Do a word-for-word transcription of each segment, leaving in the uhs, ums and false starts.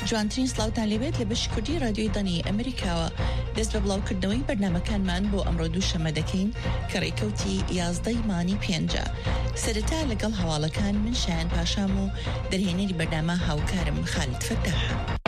جوانترین سلااوتان لێبێت لە بەشی کوردی رادیۆی دانی ئەمریکاوە. دەست بە بڵاوکردنەوەی بەرنامەکانمان بۆ ئەمڕۆ دووشەمە دەکەین کە ڕێکەوتی یازدەی مانی پێنجە. سەرەتا لەگەڵ هەواڵەکان من شایان پاشام و دەرهێنەری بەرنامە هاوکارم خالید فتاح.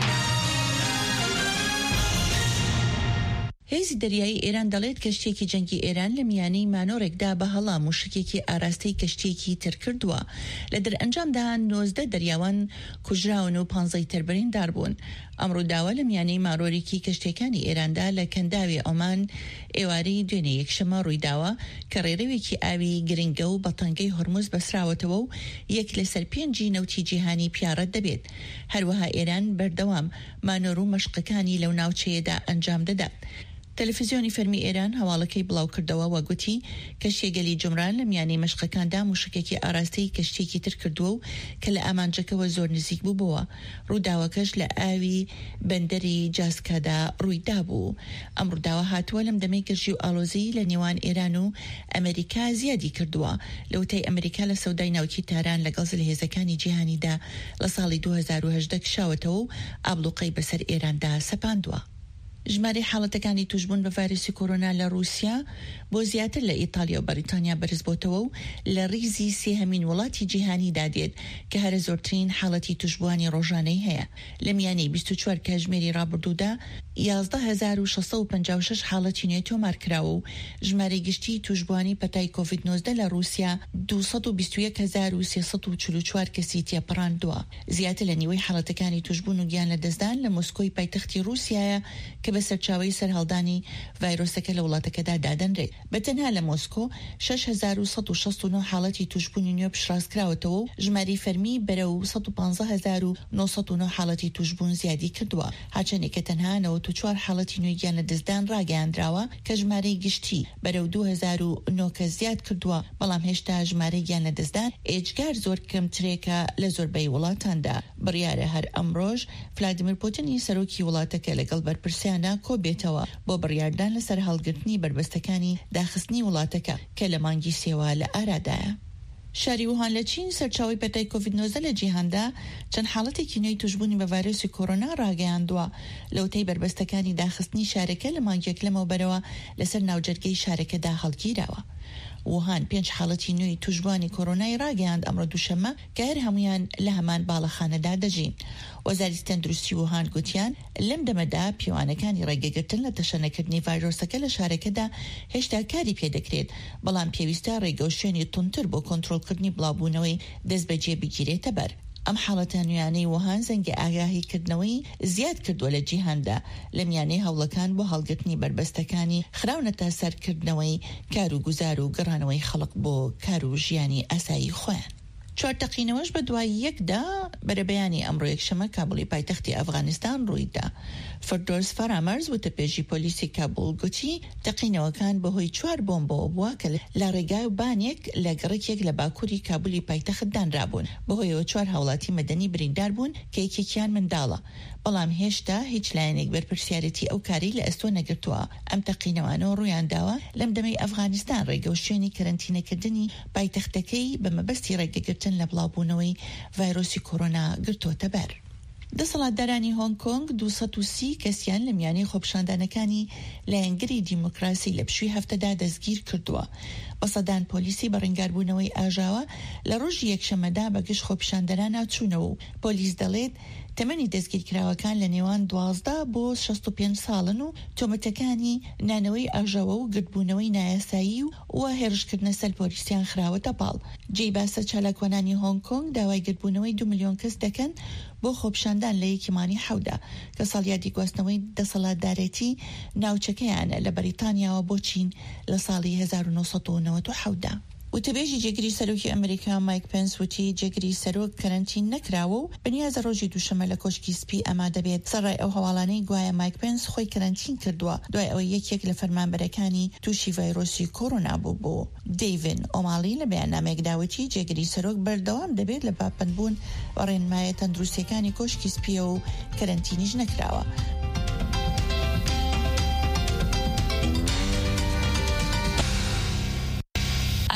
هێزی دەریایی ئێران دەڵێت کەشتێکی جەنگی ئێران لە میانەی مانۆڕێکدا بە هەڵا موشکێکی ئاراستەی کەشتێکی تر کردووە. لە دەرئەنجامدا نۆزدە دەریاوان کوژراون و پانزەی تر بریندار بوون. ئەمڕۆ داوا لە میانەی مارۆریکی کەشتەکانی ئێراندا لە کەنداوی ئۆمان ئێوارەی دوێنێ یەکشەمە ڕوویداوە کە ڕێڕەوێکی ئاوی گرنگە و بەتەنگەی هورموز بەسراوەتەوە و یەک لەسەر پێنجی نەوتی جیهانی پیارەت دەبێت. هەروەها ئێران بەردەوام مانۆر و مەشقەکانی لەو ناوچەیەدا ئەنجام دەدات. تەلەڤیزیۆنی فەرمی ئێران هەواڵەکەی بڵاو کردەوە و گوتی کەشتێگەلی جمران لە میانەی مەشقەکاندا موشکێکی ئاراستەی کەشتێکی تر کردووە و کە لە ئامانجەکەوە زۆر نزیک بوو بووە. ڕووداوەکەش لە ئاوی بەندەری جاسکادا ڕوویدا بوو. ئەم ڕووداوە هاتووە لەم دەمەی گەرژی و ئاڵۆزی لە نێوان ئێران و ئەمریکا زیادی کردووە. لەوتەی ئەمریکا لە سەودای ناوکی تاران لەگەڵ هێزەکانی جیهانیدا لە ساڵی دوو هەزار و هەژدە کشاوەتەوە و ئابلوقەی بەسەر ئێراندا سەپاندووە. ژمارەی حاڵەتەکانی توشبوون بە ڤایرۆسی کۆرۆنا لە رووسیا بۆ زیاتر لە ئیتالیا و بەریتانیا بەرز بۆتەوە و لە ڕیزی سێهەمین وڵاتی جیهانی دادێت کە هەرە زۆرترین حاڵەتی توشبوانی ڕۆژانەی هەیە. لە میانەی بیست و چوار کاتژمێری ڕابردوودا یازدە هەزار و شەش سەد و پەنجا و شەش حاڵەتی نوێ تۆمار کراوە و ژمارەی گشتی توشبوانی پەتای کۆڤید نۆزدە لە رووسیا دووسەد و بیست و یەک هەزار و سێسەد و چل و چوار کەسی تێپەڕاندووە. زیاتر لە نیوەی حاڵەتەکانی توشبوون و گیان لە دەستدان لە مۆسکۆی پایتەختی رووسیایە کە بە سەرچاوەی سەرهەڵدانی ڤایرۆسەکە لە وڵاتەکەدا دادەنرێت. بەتەنها لە مۆسکۆ شەش هەزار و سەد و شەست و نۆ حاڵەتی توشبوونی نوێ پشڕاستکراوەتەوە و ژماری فەرمی بەرە و سەد و پانزە هەزار و نۆ سەد و نۆ حاڵەتی توشبوون زیادی کردووە. هاچەندێک کە تەنها نەوەت و چوار حاڵەتی نوێی گیان لە دەستدان ڕاگەیاندراوە کە ژمارەی گشتی بەرە و دوو هەزار و نۆ کەس زیاد کردووە، بەڵام هێشتا ژمارەی گیان لە دەستدان ئێجگار زۆر کەمترێکە لە زۆربەی وڵاتاندا. بڕیارە هەر ئەمڕۆژ ڤلادیمیر پوتینی سەرۆکی وڵاتەکە لەگەڵ بەرپرسیانە کۆبێتەوە بۆ بڕیاردان لەسەر هەڵگرتنی بربەستەکانی داخستنی وڵاتەکە کە لە مانگی سێوە لە ئارادایە. شاری ووهان لە چین سەرچاوی پەتای کۆڤید نۆزدە لە جیهاندا چەند حاڵەتێکی نوێی توشبوونی بە ڤایرۆسی کۆرۆنا ڕاگەیاندووە. لەوتەی بربەستەکانی داخستنی شارەکە لە مانگێک لەمەوە بەرەوە لەسەر ناوجەرگەی شارەکەدا هەڵگیراوە. ووهان پێنج حاڵەتی نوێی توشبوانی کۆرۆنای ڕاگەیاند ئەمڕۆ دووشەمە کە هەر هەمویان لە هەمان باڵەخانەدا دەژین. وەزارەتی تەندروستی ووهان گوتیان لەم دەمەدا پیاوانەکانی ڕێگەگرتن لە تەشەنەکردنی ڤایرۆسەکە لە شارەکەدا هێشتا کاری پێدەکرێت، بەڵام پێویستە ڕێگە و شوێنی تونتر بۆ کۆنتڕۆڵکردنی بڵاوبوونەوەی دەست بەجێ بگیرێتە بەر. ئەم حاڵەتە نوێیانەی ووهان زەنگی ئاگاهیکردنەوەی زیاد کردووە لە جیهاندا لە میانەی هەوڵەکان بۆ هەڵگرتنی بربەستەکانی خراونەتە سەرکردنەوەی کار و گوزار و گەڕانەوەی خەڵک بۆ کار و ژیانی ئاسایی خۆیان. چوار تەقینەوەش بە دوای یەکدا بەرەبەیانی ئەمڕۆ یەکشەمە کابڵی پایتەختی ئەفغانستان ڕوویدا. فردۆس فەرامەرز وتەپێژی پۆلیسی کابڵ گوتی تەقینەوەکان بەهۆی چوار بۆمبەوە بووە کە لە ڕێگای بانێک لە گەڕێکێک لە باکووری کابلی پایتەخت دانرابوون. بەهۆیەوە چوار هاوڵاتی مەدەنی بریندار بوون کە یەکێکیان منداڵە، بەڵام هێشتا هیچ لایەنێک بەرپرسیارەتی ئەو کاری لە ئەستۆ نەگرتووە. ئەم تەقینەوانەوە ڕوویان داوە لەم دەمەی ئەفغانستان ڕێگە و شوێنی کەرەنتینەکردنی پایتەختەکەی بە مەبەستی ڕێگەگرتن لە بڵاوبوونەوەی ڤایرۆسی کۆرۆنا گرتوۆتە بەر. دەسەڵاتدارانی هۆنگ کۆنگ دووسەد و سی کەسیان لە میانەی خۆپیشاندانەکانی لایەنگەری دیموکراسی لە پشووی هەفتەدا دەستگیر کردووە. بەسەدان پۆلیسی بە ڕێنگاربوونەوەی ئاژاوە لە ڕۆژی یەکشەمەدا بەگشت خۆپیشاندەران هاتوونەوە و پۆلیس دەڵێت تەمەنی دەستگیرکراوەکان لە نێوان دوازدە بۆ شەست و پێنج ساڵن و تۆمەتەکانی نانەوەی ئاژاوە و گرتبوونەوەی نایاسایی و وە هێرشکردنە سەر پۆلیسیان خراوەتە پاڵ. جێی باسە چالاکوانانی هۆنگ کۆنگ داوای گرتبوونەوەی دو ملیۆن کەس دەکەن بۆ خۆپیشاندان لە یەکیمانی حەودا کە ساڵیادی گواستنەوەی دەسەڵاتدارەتی ناوچەکەیانە لە بەریتانیاوە بۆ چین لە ساڵی هەزار و نۆ سەد و نەوەت و حەوتدا. وتەبێژی جێگیری سەرۆکی ئەمریکا مایک پێنس وتی جێگیری سەرۆک کەرەنتین نەکراوە و بەنیازە ڕۆژی دووشەمە لە کۆشکی سپی ئەما دەبێت. سەرڕای ئەو هەواڵانەی گوایە مایک پێنس خۆی کەرەنتین کردووە دوای ئەوەی یەکێک لە فەرمانبەرەکانی تووشی ڤایرۆسی کۆرۆنا بوو بۆ. دەیڤین ئۆماڵی لە بەیاننامەیەک داوەتی جێگیری سەرۆک بەردەوام دەبێت لە باپەنبوون بە ڕێنمایە تەندروستیەکانی کۆشکی سپیە و کەرەنتینیش نەکراوە.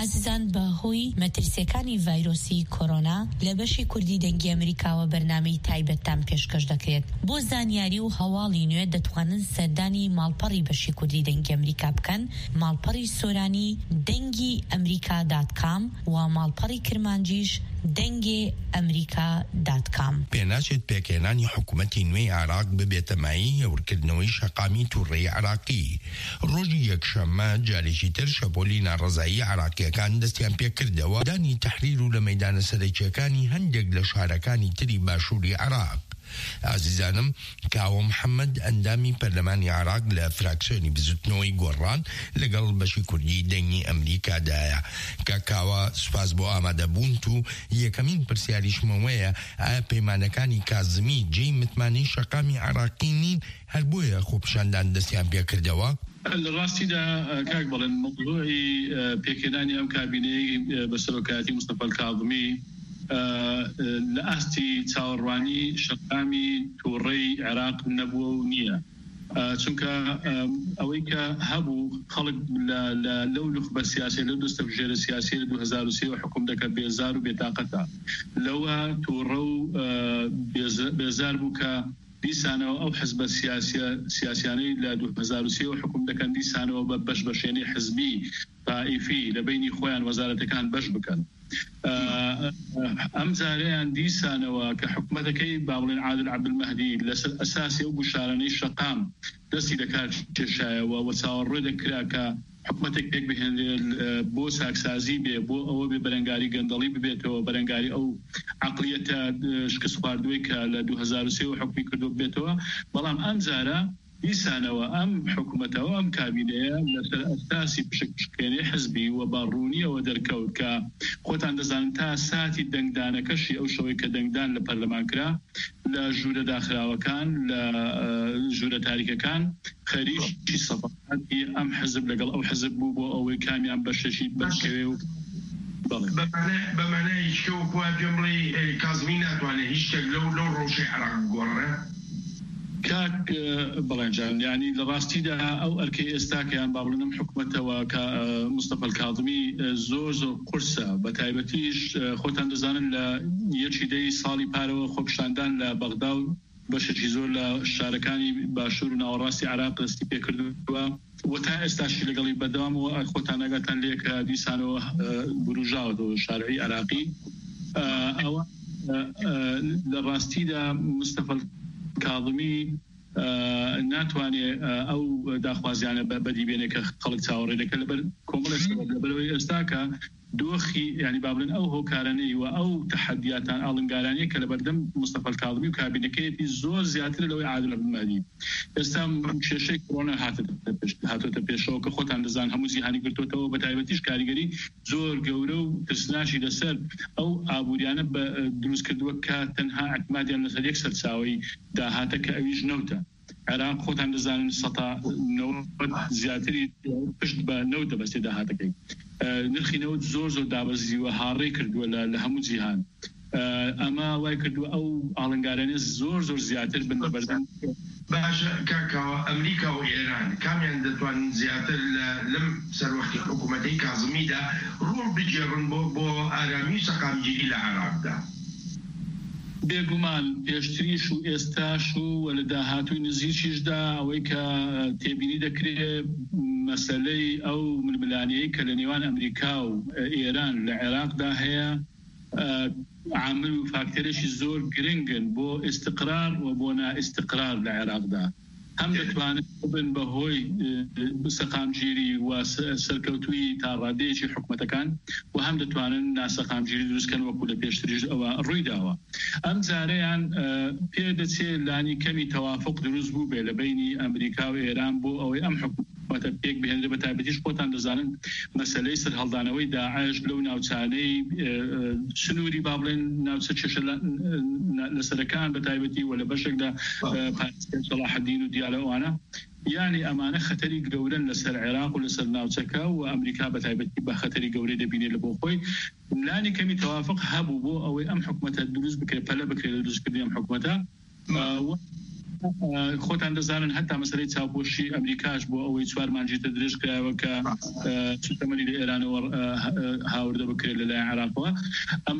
ئازیزان بەهۆی مەترسیەکانی ڤایرۆسی کۆرۆنا لە بەشی کوردی دەنگی ئەمریکاوە بەرنامەی تایبەتتان پێشکەش دەکرێت. بۆ زانیاری و هەواڵی نوێ دەتوانن سەردانی ماڵپەڕی بەشی کوردی دەنگی ئەمریکا بکەن، ماڵپەڕی سۆرانی دەنگی ئەمریکا دات کام و ماڵپەڕی کرمانجیش دەنگی ئەمریکا دات کام. پێناچێت پێکێنانی حکوومەتی نوێی عێراق ببێتە مای هێورکردنەوەی شەقامی تووڕێی عێراقی. ڕۆژی یەکشەممە جارێکی تر شەپۆلی ناڕەزایی عێراقیەکان دەستیان پێکردەوە دانی تەحریر و لە مەیدانە سەرەکیەکانی هەندێک لە شارەکانی تری باشووری عێراق. عزیزانم، کاوە محەممەد ئەندامی پەرلەمانی عێراق لە فراکسیۆنی بزوتنەوەی گۆڕان لەگەڵ بەشی کوردی دەنگی ئەمریکادایە. کە کاوە سوپاس بۆ ئامادەبوون و یەکەمین پرسیاریشمەوەیە ئایا پەیمانەکانی کازمی جێی متمانەی شەقامی عێراقی نین هەر بۆیە خۆپیشاندان دەستیان پێکردەوە؟ لە ڕاستیدا کاک بەڵێن مەوضوعی پێکێنانی ئەم کابینەی بە سەرۆکایەتی مستەفا کاظمی لە ئاستی چاوەڕوانی شەقامی تووڕەی عێراق نەبووە و نییە، چونکە ئەوەی کە هەبوو خەڵک لەو نخبە سیاسی لەو دەستە بژێرە سیاسی لە دوو هەزار و سێ حکوم دەکە بێزار و بێتاقەتە لەوە تووڕە و بێزار بوو کە دیسانەوە ئەو حزبە سیاسیانەی لە دوو هەزار و سێ حکوم دەکەن دیسانەوە بە بەش بەشێنی حزبی طائفی لە بینی خۆیان وەزارەتەکان بەش بکەن. ئەم جارەیان دیسانەوە کە حکومەتەکەی باوڵێن عادل عەبدولمەهدی لەسەر ئەساسی ئەو گوشارانەی شەقام دەستی دەکات کێشایەوە و چاوەڕێ دەکرا کە حکومەتێک پێک بهێنرێت بۆ ساکسازی بێ، بۆ ئەوە بێ بەرەنگاری گەندەڵی ببێتەوە، بەرەنگاری ئەو عەقڵیەتە شکست خواردووی کە لە دوو هەزار و سێ حکومی کردو بێتەوە. بەڵام ئەم جارە دیسانەوە ئەم حکوومەتەوە ئەم کابینەیە لەسەر ئەساسی پشکێنەی حزبی و باڕوونیەوە دەرکەوت کە خۆتان دەزانن تا ساتی دەنگدانەکەشی ئەو شەوەی کە دەنگدان لە پەرلەمان کرا لە ژوورە داخراوەکان لە ژوورە تاریکەکان خەریکی سەفاحەتی ئەم حزب لەگەڵ ئەو حزب بوو بۆ ئەوەی کامیان بەشەشی بەرکەوێ و بەمانای هیچکەوە جمڵی کازمی ناتوانێت هیچ شتێک لەو لەو ڕۆژەی عێراق گۆڕێ. کاک بەڵێنجان، یعنی لە ڕاستیدا ئەو ئەرکەی ئێستاکەیان با بڵێنم حکوومەتەوە کە مستەفا کاظمی زۆر زۆر قورسە، بە تایبەتیش خۆتان دەزانن لە یەکی دەی ساڵی پارەوە خۆپیشاندان لە بەغدا و بەشێکی زۆر لە شارەکانی باشوور و ناوەڕاستی عێراق دەستی پێکردووە و تا ئێستاشی لەگەڵی بەردەوامەوە خۆتان ئاگاتان لێ کە دیسانەوە بروژاوەوە شارەی عێراقی. ئەوە لە ڕاستیدا مستەفا کاظمی ناتوانێت ئەو داخوازیانە بەدیبێنێ کە خەڵک چاوەڕێ دەکەن لەبەر کۆمەڵێک لەبەرەوەی ئێستاکە دۆخی ینی با بڵێن ئەو هۆکارانەی و ئەو تەحەدیاتان ئاڵنگارانەیە کە لەبەردەم مستەفا کاظمی و کابینەکەیەتی زۆر زیاتر لەوەی عادل عەبدولمەهدی. ئێستا کێشەی کۆرۆنا هاتۆتە پێشەوە کە خۆتان دەزان هەموو جیهانی گرتوتەوە، بە تایبەتیش کاریگەری زۆر گەورە و ترسناکی لەسەر ئەو ئابووریانە بە دروست کردووە کە تەنها ئەعتمادیان لەسەر یەک سەرچاوەی داهاتە کە ئەویش نەوتە. عێراق خۆتان دەزانن سەتا زیاتری پشت بە نەوت دەبەستێ داهاتەکەی. نرخی نەوت زۆر زۆر دابەزیوە، هاڕێ کردووە لە هەموو جیهان. ئەمە وای کردووە ئەو ئاڵنگارانە زۆر زۆر زیاتر بن بەبەردەم. باشە کاکاوە ئەمریکا و ئێران کامیان دەتوانن زیاتر لەم سەروەختی حکوومەتەی کاظمیدا ڕوڵ بجێڕن بۆ بۆ ئارامی و سەقامگیری لە عێراقدا؟ بێگومان پێشتریش و ئێستاش و لە داهاتووی نزیکیشدا ئەوەی کە تێبینی دەکرێت مەسەلەی ئەو ململانیەی کە لە نێوان ئەمریکا و ئێران لە عێراقدا هەیە عامل و فاکتەرێکی زۆر گرنگن بۆ ئیستقرار و بۆ نائیستقرار لە عێراقدا. هەم دەتوانن بن بەهۆی سەقامگیری و سەرکەوتووی تا ڕادەیەکی حکوومەتەکان و هەم دەتوانن ناسەقامگیری دروستکەن وەکو لە پێشتریش ئەوە ڕووی داوە. ئەم جارەیان پێ دەچێت لانی کەمی تەوافق دروست بوو بێ لە بینی ئەمریکا و ئێران بۆ ئەوەی ئەم حکوومەتە پێک بهێنرێ. بە تایبەتیش خۆتان دەزانن مەسەلەی سەرهەڵدانەوەی داعش لەو ناوچانەی سنووری با بڵێن ناوچە چێشە لەسەرەکان بە تایبەتی و لە بەشێکدا پارێزگای سەلاح الدین و دیالەوانە، یعنی ئەمانە خەتەری گەورن لەسەر عێراق و لەسەر ناوچەکە و ئەمریکا بە تایبەتی بە خەتەری گەورەی دەبینێت لە بۆ خۆی. لانی کەمی تەوافق هەبوو بۆ ئەوەی ئەم حکوومەتە دروست بکرێت، پەلە بکرێت لە دروستکردنی ئەم حکوومەتە. خۆتان دەزانن هەتا مەسەلەی چاوپۆشی ئەمریکاش بۆ ئەوەی چوار مانجی درێژ کراوە کە سوتەمەنی لە ئێرانەوە هاوردە بکرێت لەلایەن عێراقەوە.